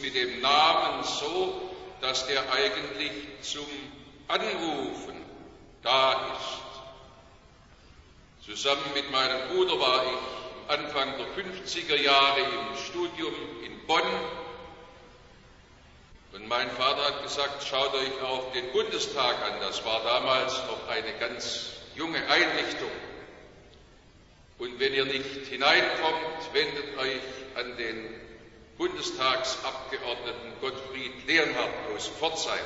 mit dem Namen so, dass der eigentlich zum Anrufen da ist. Zusammen mit meinem Bruder war ich am Anfang der 50er Jahre im Studium in Bonn. Und mein Vater hat gesagt, schaut euch auch den Bundestag an. Das war damals noch eine ganz junge Einrichtung. Und wenn ihr nicht hineinkommt, wendet euch an den Bundestagsabgeordneten Gottfried Leonhardt aus Pforzheim.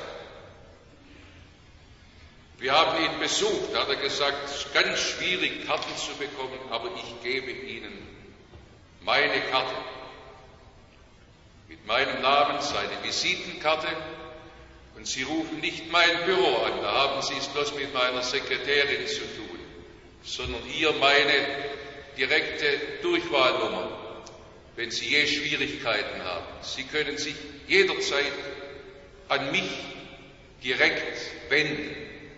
Wir haben ihn besucht, da hat er gesagt, es ist ganz schwierig, Karten zu bekommen, aber ich gebe Ihnen meine Karte. Mit meinem Namen, seine Visitenkarte, und Sie rufen nicht mein Büro an, da haben Sie es bloß mit meiner Sekretärin zu tun, sondern hier meine direkte Durchwahlnummer, wenn Sie je Schwierigkeiten haben. Sie können sich jederzeit an mich direkt wenden.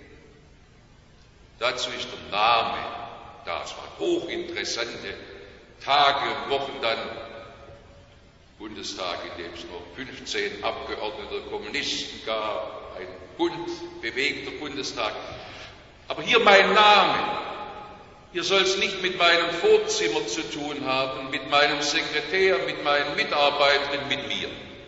Dazu ist der Name da. Es waren hochinteressante Tage und Wochen dann. Bundestag, in dem es noch 15 Abgeordnete Kommunisten gab, ein bunt bewegter Bundestag. Aber hier mein Name. Hier soll es nicht mit meinem Vorzimmer zu tun haben, mit meinem Sekretär, mit meinen Mitarbeitern, mit mir.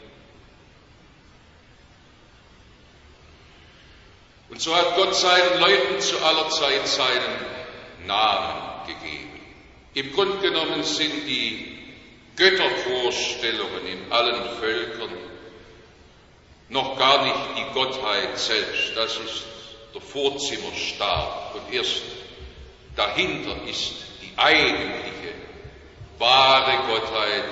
Und so hat Gott seinen Leuten zu aller Zeit seinen Namen gegeben. Im Grunde genommen sind die Göttervorstellungen in allen Völkern noch gar nicht die Gottheit selbst. Das ist der Vorzimmerstab. Und erst dahinter ist die eigentliche, wahre Gottheit.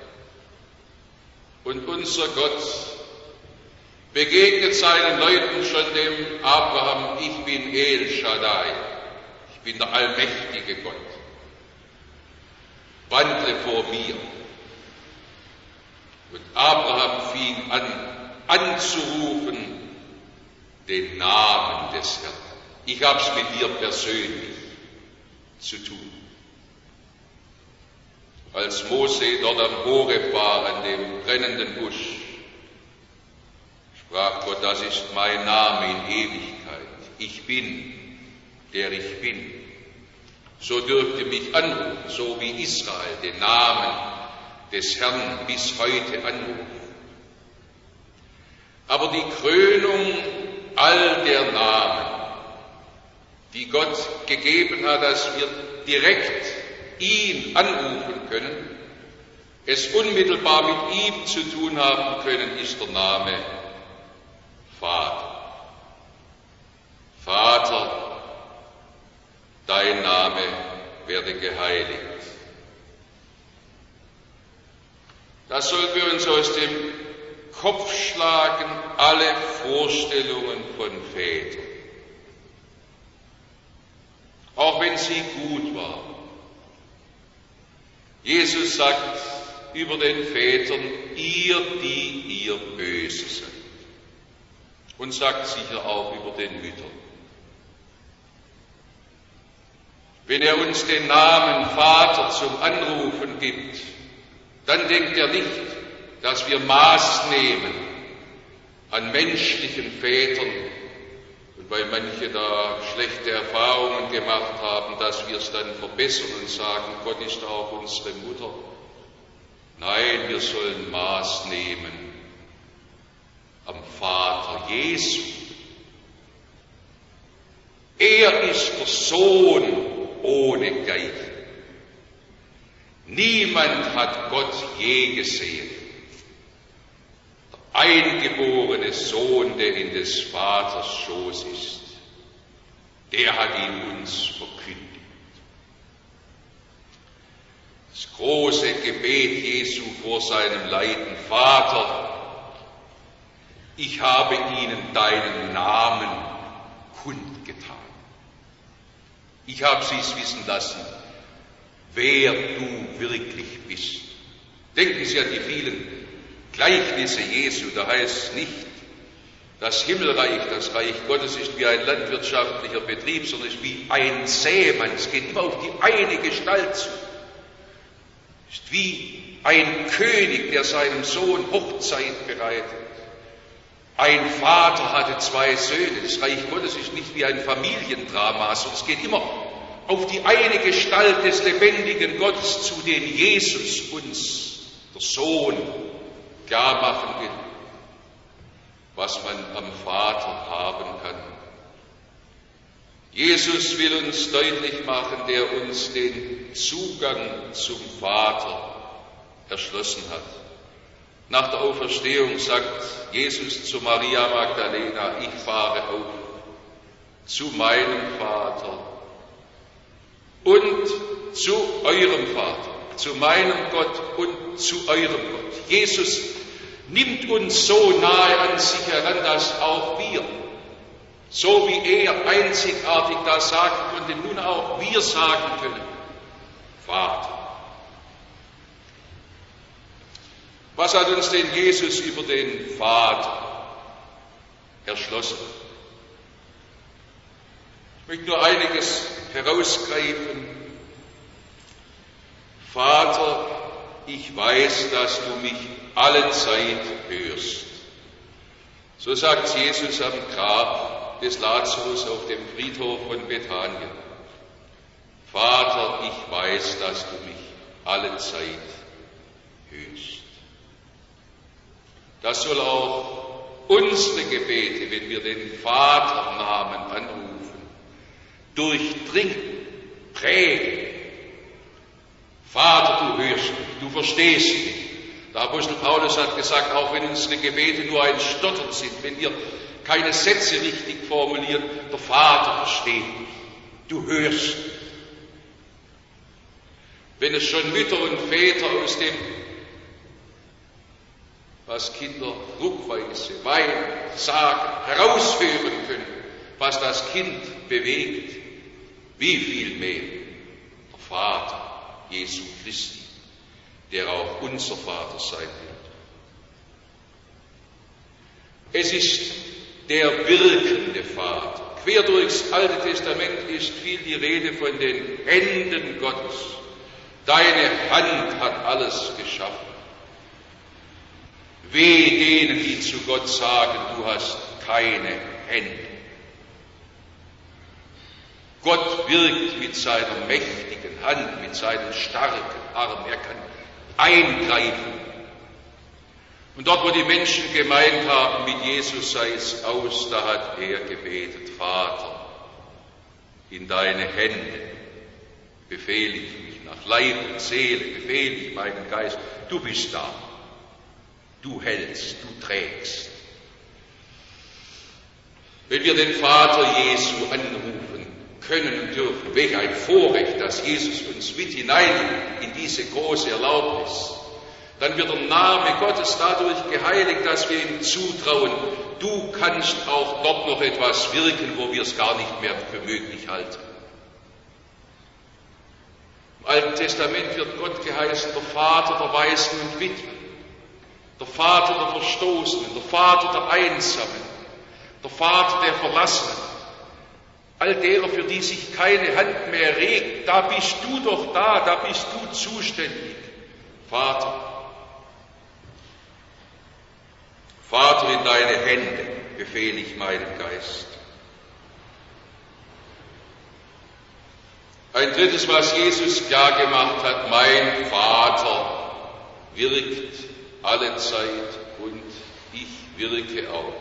Und unser Gott begegnet seinen Leuten schon dem Abraham, ich bin El Shaddai, ich bin der allmächtige Gott. Wandle vor mir. Und Abraham fing an, anzurufen den Namen des Herrn. Ich hab's mit dir persönlich zu tun. Als Mose dort am Horeb war, an dem brennenden Busch, sprach Gott, das ist mein Name in Ewigkeit. Ich bin, der ich bin. So dürfte mich anrufen, so wie Israel den Namen des Herrn bis heute anruft. Aber die Krönung all der Namen, die Gott gegeben hat, dass wir direkt ihn anrufen können, es unmittelbar mit ihm zu tun haben können, ist der Name Vater. Vater, dein Name werde geheiligt. Das sollten wir uns aus dem Kopf schlagen, alle Vorstellungen von Vätern. Auch wenn sie gut waren. Jesus sagt über den Vätern, ihr, die ihr böse seid. Und sagt sicher auch über den Müttern. Wenn er uns den Namen Vater zum Anrufen gibt, dann denkt er nicht, dass wir Maß nehmen an menschlichen Vätern und weil manche da schlechte Erfahrungen gemacht haben, dass wir es dann verbessern und sagen, Gott ist auch unsere Mutter. Nein, wir sollen Maß nehmen am Vater Jesu. Er ist der Sohn ohne Gleichen. Niemand hat Gott je gesehen. Der eingeborene Sohn, der in des Vaters Schoß ist, der hat ihn uns verkündigt. Das große Gebet Jesu vor seinem Leiden: Vater, ich habe ihnen deinen Namen kundgetan. Ich habe sie es wissen lassen, wer du wirklich bist. Denken Sie an die vielen Gleichnisse Jesu. Da heißt es nicht, das Himmelreich, das Reich Gottes ist wie ein landwirtschaftlicher Betrieb, sondern ist wie ein Sämann. Es geht immer auf die eine Gestalt zu. Es ist wie ein König, der seinem Sohn Hochzeit bereitet. Ein Vater hatte 2 Söhne. Das Reich Gottes ist nicht wie ein Familiendrama, sondern es geht immer auf die eine Gestalt des lebendigen Gottes zu, den Jesus uns, der Sohn, klar machen will, was man am Vater haben kann. Jesus will uns deutlich machen, der uns den Zugang zum Vater erschlossen hat. Nach der Auferstehung sagt Jesus zu Maria Magdalena: Ich fahre auf zu meinem Vater und zu eurem Vater, zu meinem Gott und zu eurem Gott. Jesus nimmt uns so nahe an sich heran, dass auch wir, so wie er einzigartig das sagen konnte, nun auch wir sagen können: Vater. Was hat uns denn Jesus über den Vater erschlossen? Ich möchte nur einiges herausgreifen. Vater, ich weiß, dass du mich alle Zeit hörst. So sagt Jesus am Grab des Lazarus auf dem Friedhof von Bethanien. Vater, ich weiß, dass du mich alle Zeit hörst. Das soll auch unsere Gebete, wenn wir den Vaternamen anrufen, durchdringen, prägen. Vater, du hörst mich, du verstehst mich. Der Apostel Paulus hat gesagt, auch wenn unsere Gebete nur ein Stottern sind, wenn wir keine Sätze richtig formulieren, der Vater versteht mich, du hörst mich. Wenn es schon Mütter und Väter aus dem, was Kinder ruckweise, weinen, sagen, heraushören können, was das Kind bewegt, wie viel mehr der Vater Jesu Christi, der auch unser Vater sein wird. Es ist der wirkende Vater. Quer durchs Alte Testament ist viel die Rede von den Händen Gottes. Deine Hand hat alles geschaffen. Wehe denen, die zu Gott sagen, du hast keine Hände. Gott wirkt mit seiner mächtigen Hand, mit seinem starken Arm. Er kann eingreifen. Und dort, wo die Menschen gemeint haben, mit Jesus sei es aus, da hat er gebetet: Vater, in deine Hände befehle ich mich, nach Leib und Seele befehle ich meinen Geist. Du bist da. Du hältst, du trägst. Wenn wir den Vater Jesu anrufen können und dürfen, welch ein Vorrecht, dass Jesus uns mit hineinnimmt in diese große Erlaubnis, dann wird der Name Gottes dadurch geheiligt, dass wir ihm zutrauen, du kannst auch dort noch etwas wirken, wo wir es gar nicht mehr für möglich halten. Im Alten Testament wird Gott geheißen, der Vater der Waisen und Witwen, der Vater der Verstoßenen, der Vater der Einsamen, der Vater der Verlassenen, all derer, für die sich keine Hand mehr regt. Da bist du doch da bist du zuständig, Vater. Vater, in deine Hände befehle ich meinen Geist. Ein drittes, was Jesus klar gemacht hat: mein Vater wirkt alle Zeit und ich wirke auch.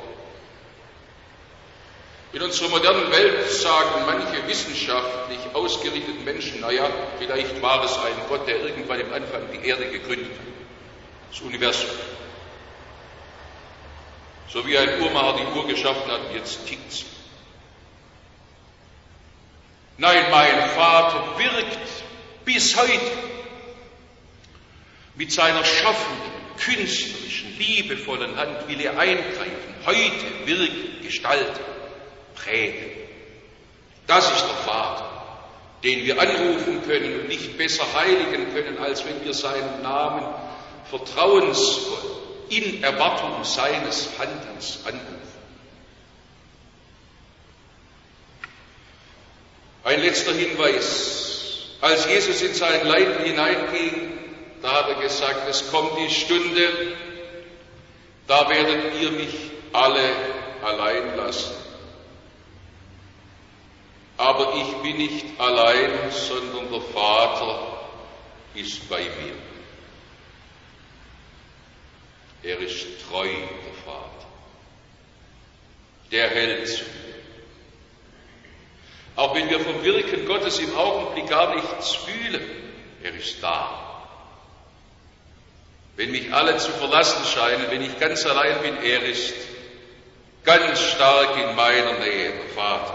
In unserer modernen Welt sagen manche wissenschaftlich ausgerichteten Menschen, vielleicht war es ein Gott, der irgendwann im Anfang die Erde gegründet hat, das Universum. So wie ein Uhrmacher die Uhr geschaffen hat, jetzt tickt sie. Nein, mein Vater wirkt bis heute mit seiner schaffenden, künstlerischen, liebevollen Hand, will er eingreifen, heute wirken, gestalten, prägen. Das ist der Vater, den wir anrufen können und nicht besser heiligen können, als wenn wir seinen Namen vertrauensvoll in Erwartung seines Handelns anrufen. Ein letzter Hinweis. Als Jesus in sein Leiden hineinging, da hat er gesagt, es kommt die Stunde, da werdet ihr mich alle allein lassen. Aber ich bin nicht allein, sondern der Vater ist bei mir. Er ist treu, der Vater. Der hält zu mir. Auch wenn wir vom Wirken Gottes im Augenblick gar nichts fühlen, er ist da. Wenn mich alle zu verlassen scheinen, wenn ich ganz allein bin, er ist ganz stark in meiner Nähe, der Vater.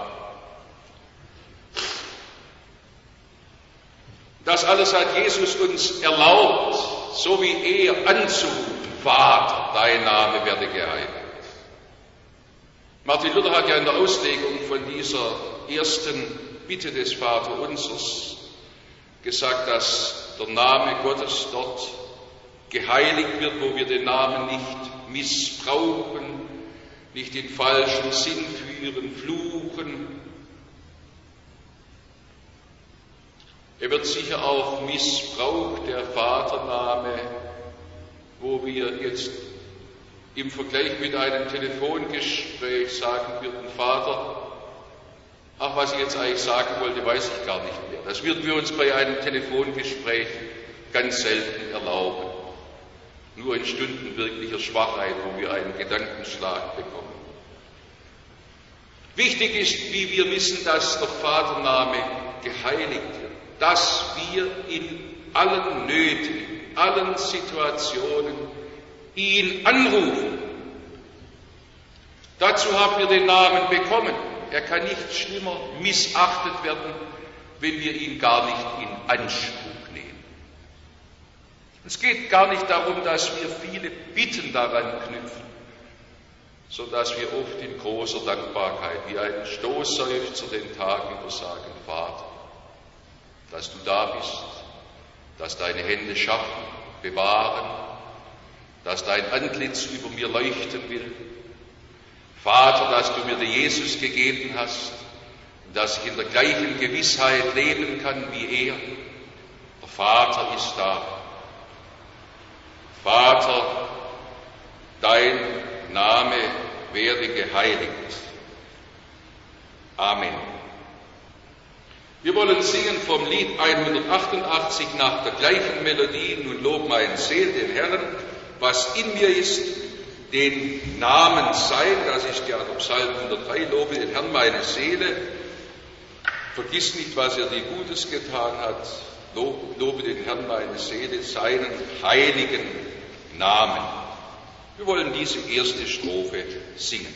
Das alles hat Jesus uns erlaubt, so wie er anzurufen, Vater, dein Name werde geheiligt. Martin Luther hat ja in der Auslegung von dieser ersten Bitte des Vaterunsers gesagt, dass der Name Gottes dort geheiligt wird, wo wir den Namen nicht missbrauchen, nicht in falschen Sinn führen, fluchen. Er wird sicher auch missbraucht, der Vatername, wo wir jetzt im Vergleich mit einem Telefongespräch sagen würden, Vater, ach, was ich jetzt eigentlich sagen wollte, weiß ich gar nicht mehr. Das würden wir uns bei einem Telefongespräch ganz selten erlauben. Nur in Stunden wirklicher Schwachheit, wo wir einen Gedankenschlag bekommen. Wichtig ist, wie wir wissen, dass der Vatername geheiligt wird, dass wir in allen Nöten, in allen Situationen ihn anrufen. Dazu haben wir den Namen bekommen. Er kann nicht schlimmer missachtet werden, wenn wir ihn gar nicht in Anspruch nehmen. Es geht gar nicht darum, dass wir viele Bitten daran knüpfen, sondern dass wir oft in großer Dankbarkeit wie einen Stoßseufzer den Tag über sagen, Vater, dass du da bist, dass deine Hände schaffen, bewahren, dass dein Antlitz über mir leuchten will. Vater, dass du mir den Jesus gegeben hast, dass ich in der gleichen Gewissheit leben kann wie er. Der Vater ist da. Vater, dein Name werde geheiligt. Amen. Wir wollen singen vom Lied 188 nach der gleichen Melodie. Nun lob mein Seel den Herrn, was in mir ist, den Namen sein. Das ist ja der Psalm 103, lobe den Herrn meine Seele. Vergiss nicht, was er dir Gutes getan hat. Lobe den Herrn meine Seele, seinen heiligen Namen. Wir wollen diese erste Strophe singen.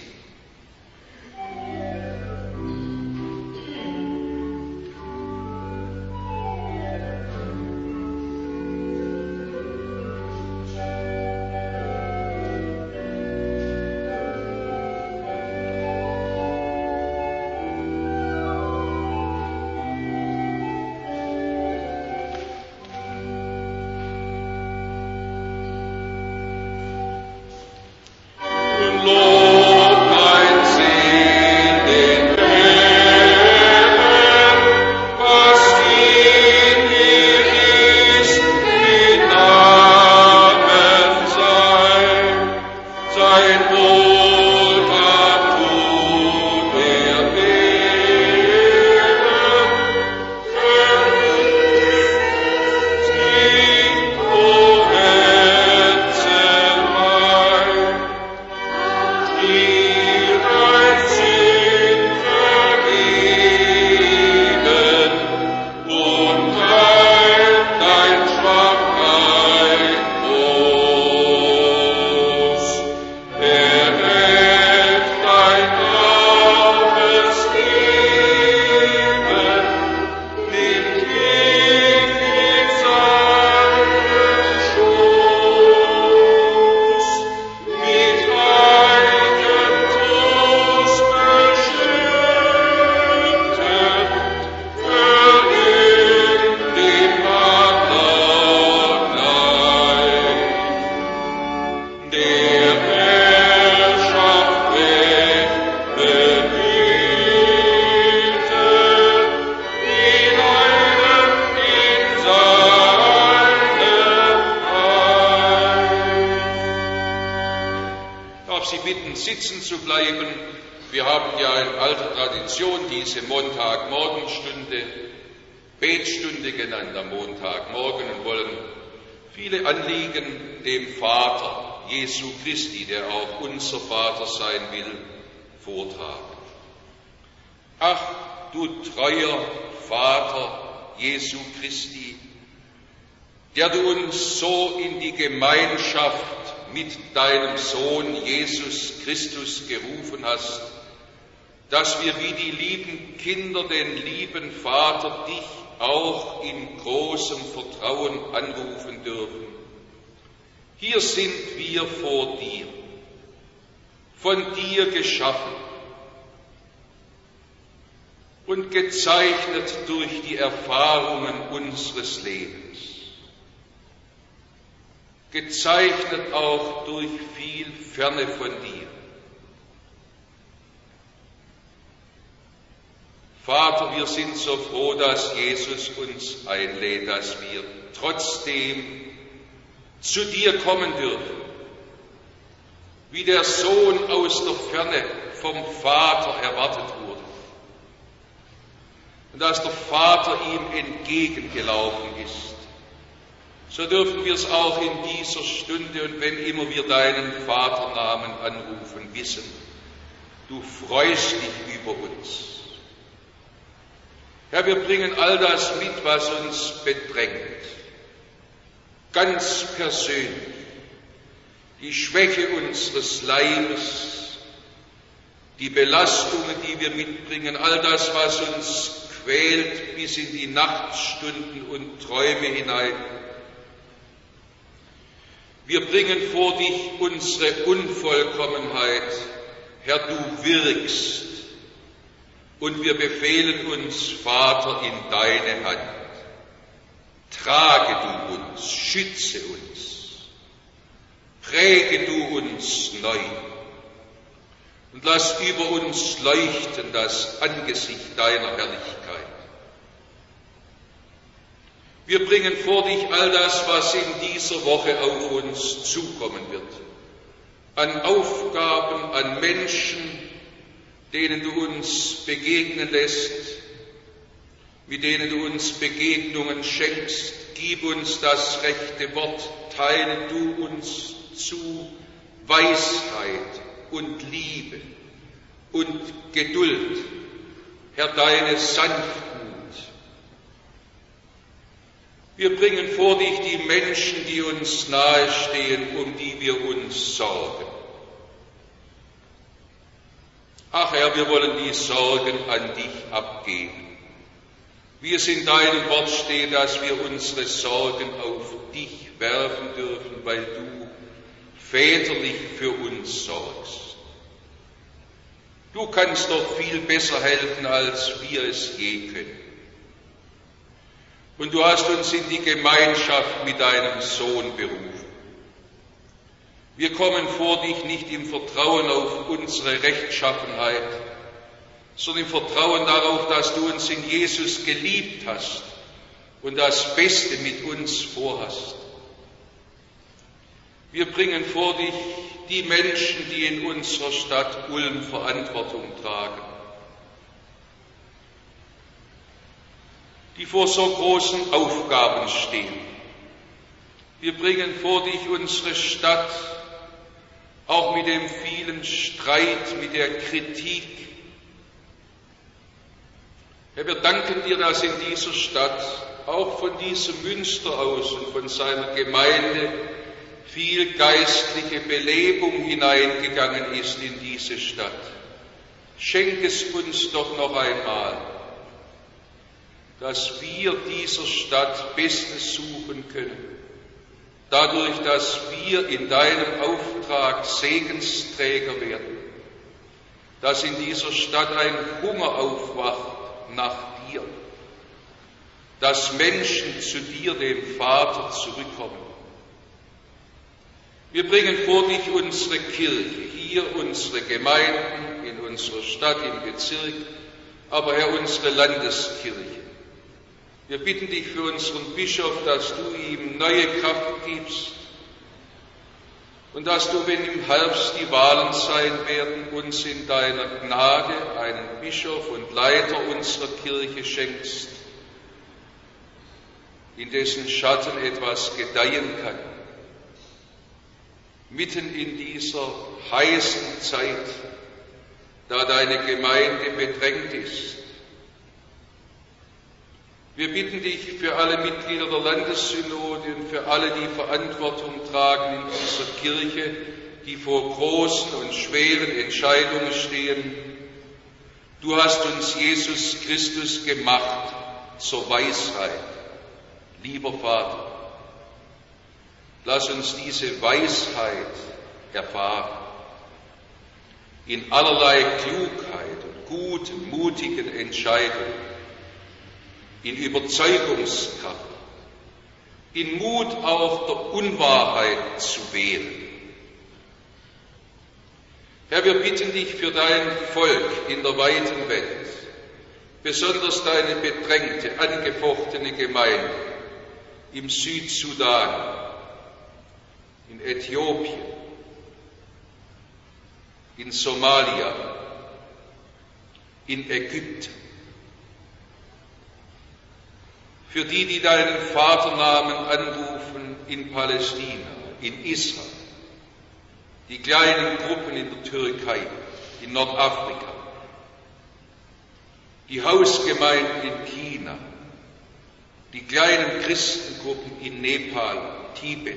Yeah. darf Sie bitten, sitzen zu bleiben. Wir haben ja in alter Tradition diese Montagmorgenstunde, Betstunde genannt am Montagmorgen, und wollen viele Anliegen dem Vater Jesu Christi, der auch unser Vater sein will, vortragen. Ach, du treuer Vater Jesu Christi, der du uns so in die Gemeinschaft mit deinem Sohn Jesus Christus gerufen hast, dass wir wie die lieben Kinder den lieben Vater dich auch in großem Vertrauen anrufen dürfen. Hier sind wir vor dir, von dir geschaffen und gezeichnet durch die Erfahrungen unseres Lebens, gezeichnet auch durch viel Ferne von dir. Vater, wir sind so froh, dass Jesus uns einlädt, dass wir trotzdem zu dir kommen dürfen, wie der Sohn aus der Ferne vom Vater erwartet wurde und dass der Vater ihm entgegengelaufen ist. So dürfen wir es auch in dieser Stunde und wenn immer wir deinen Vaternamen anrufen, wissen, du freust dich über uns. Herr, wir bringen all das mit, was uns bedrängt, ganz persönlich, die Schwäche unseres Leibes, die Belastungen, die wir mitbringen, all das, was uns quält bis in die Nachtstunden und Träume hinein. Wir bringen vor dich unsere Unvollkommenheit. Herr, du wirkst. Und wir befehlen uns, Vater, in deine Hand. Trage du uns, schütze uns, präge du uns neu und lass über uns leuchten das Angesicht deiner Herrlichkeit. Wir bringen vor dich all das, was in dieser Woche auf uns zukommen wird, an Aufgaben, an Menschen, denen du uns begegnen lässt, mit denen du uns Begegnungen schenkst. Gib uns das rechte Wort, teile du uns zu Weisheit und Liebe und Geduld, Herr, deine Sanftmut. Wir bringen vor dich die Menschen, die uns nahestehen, um die wir uns sorgen. Ach Herr, wir wollen die Sorgen an dich abgeben. Wie es in deinem Wort steht, dass wir unsere Sorgen auf dich werfen dürfen, weil du väterlich für uns sorgst. Du kannst doch viel besser helfen, als wir es je können. Und du hast uns in die Gemeinschaft mit deinem Sohn berufen. Wir kommen vor dich nicht im Vertrauen auf unsere Rechtschaffenheit, sondern im Vertrauen darauf, dass du uns in Jesus geliebt hast und das Beste mit uns vorhast. Wir bringen vor dich die Menschen, die in unserer Stadt Ulm Verantwortung tragen, die vor so großen Aufgaben stehen. Wir bringen vor dich unsere Stadt, auch mit dem vielen Streit, mit der Kritik. Herr, wir danken dir, dass in dieser Stadt, auch von diesem Münster aus und von seiner Gemeinde, viel geistliche Belebung hineingegangen ist in diese Stadt. Schenk es uns doch noch einmal, dass wir dieser Stadt Bestes suchen können. Dadurch, dass wir in deinem Auftrag Segensträger werden, dass in dieser Stadt ein Hunger aufwacht nach dir, dass Menschen zu dir, dem Vater, zurückkommen. Wir bringen vor dich unsere Kirche, hier unsere Gemeinden, in unserer Stadt, im Bezirk, aber Herr, unsere Landeskirche. Wir bitten dich für unseren Bischof, dass du ihm neue Kraft gibst, und dass du, wenn im Herbst die Wahlen sein werden, uns in deiner Gnade einen Bischof und Leiter unserer Kirche schenkst, in dessen Schatten etwas gedeihen kann, mitten in dieser heißen Zeit, da deine Gemeinde bedrängt ist. Wir bitten dich für alle Mitglieder der Landessynode und für alle, die Verantwortung tragen in dieser Kirche, die vor großen und schweren Entscheidungen stehen. Du hast uns Jesus Christus gemacht zur Weisheit. Lieber Vater, lass uns diese Weisheit erfahren, in allerlei Klugheit und guten, mutigen Entscheidungen, in Überzeugungskraft, in Mut auch der Unwahrheit zu wehren. Herr, wir bitten dich für dein Volk in der weiten Welt, besonders deine bedrängte, angefochtene Gemeinde im Südsudan, in Äthiopien, in Somalia, in Ägypten. Für die, die deinen Vaternamen anrufen in Palästina, in Israel, die kleinen Gruppen in der Türkei, in Nordafrika, die Hausgemeinden in China, die kleinen Christengruppen in Nepal, Tibet,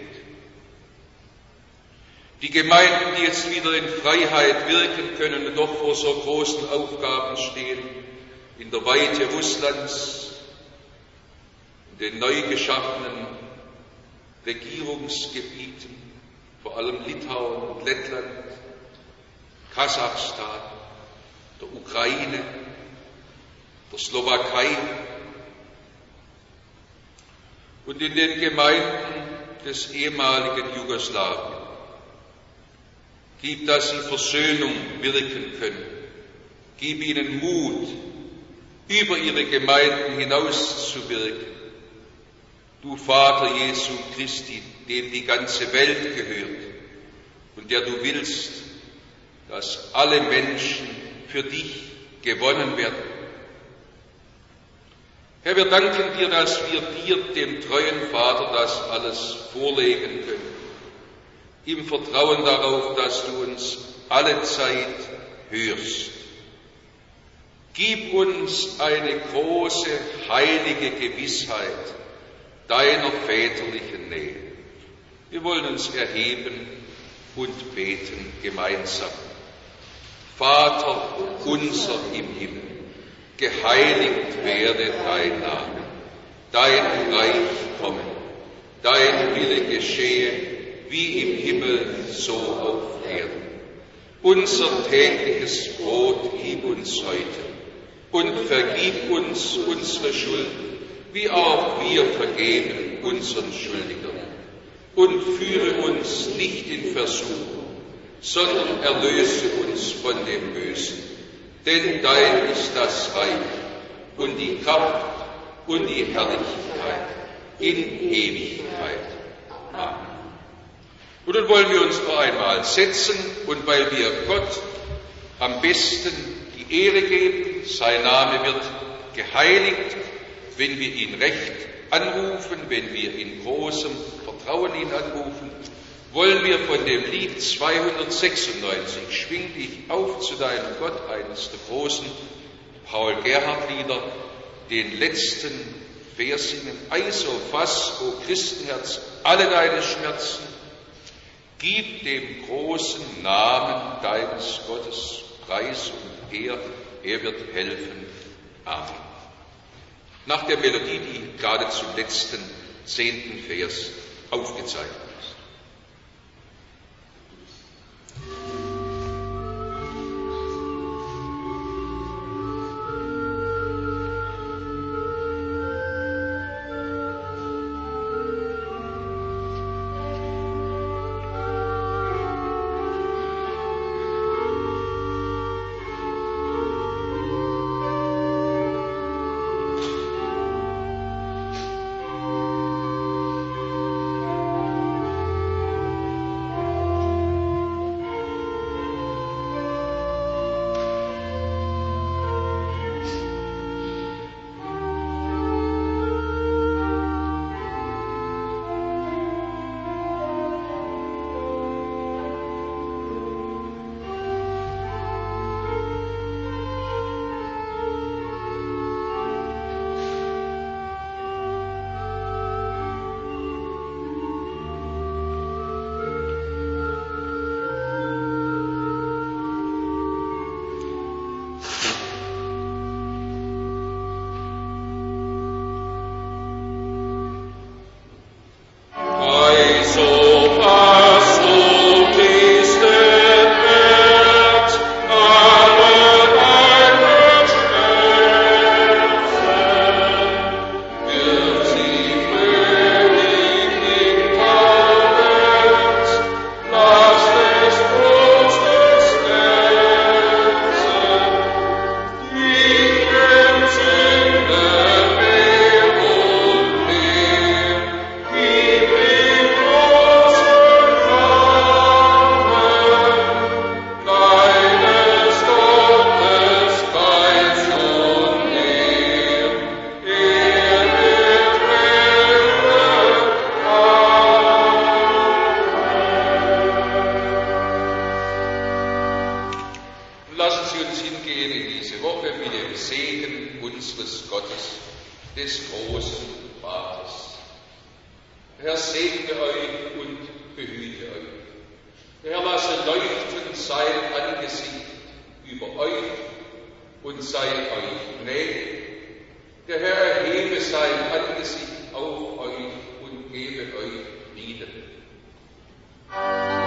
die Gemeinden, die jetzt wieder in Freiheit wirken können und doch vor so großen Aufgaben stehen, in der Weite Russlands, in den neu geschaffenen Regierungsgebieten, vor allem Litauen und Lettland, Kasachstan, der Ukraine, der Slowakei und in den Gemeinden des ehemaligen Jugoslawien. Gib, dass sie Versöhnung wirken können. Gib ihnen Mut, über ihre Gemeinden hinaus zu wirken. Du Vater Jesu Christi, dem die ganze Welt gehört und der du willst, dass alle Menschen für dich gewonnen werden. Herr, wir danken dir, dass wir dir, dem treuen Vater, das alles vorlegen können, im Vertrauen darauf, dass du uns alle Zeit hörst. Gib uns eine große, heilige Gewissheit deiner väterlichen Nähe. Wir wollen uns erheben und beten gemeinsam. Vater unser im Himmel, geheiligt werde dein Name, dein Reich komme, dein Wille geschehe, wie im Himmel, so auf Erden. Unser tägliches Brot gib uns heute und vergib uns unsere Schulden, wie auch wir vergeben unseren Schuldigern. Und führe uns nicht in Versuchung, sondern erlöse uns von dem Bösen. Denn dein ist das Reich und die Kraft und die Herrlichkeit in Ewigkeit. Amen. Und dann wollen wir uns noch einmal setzen und weil wir Gott am besten die Ehre geben, sein Name wird geheiligt, wenn wir ihn recht anrufen, wenn wir in großem Vertrauen ihn anrufen, wollen wir von dem Lied 296, Schwing dich auf zu deinem Gott, eines der großen Paul-Gerhardt-Lieder, den letzten Vers singen. Ei, so fass, o Christenherz, alle deine Schmerzen, gib dem großen Namen deines Gottes Preis und Ehr, er wird helfen. Amen. Nach der Melodie, die gerade zum letzten 10. Vers aufgezeichnet ist. lassen Sie uns hingehen in diese Woche mit dem Segen unseres Gottes, des großen Vaters. Der Herr segne euch und behüte euch. Der Herr lasse leuchten sein Angesicht über euch und sei euch gnädig. Der Herr erhebe sein Angesicht auf euch und gebe euch Frieden.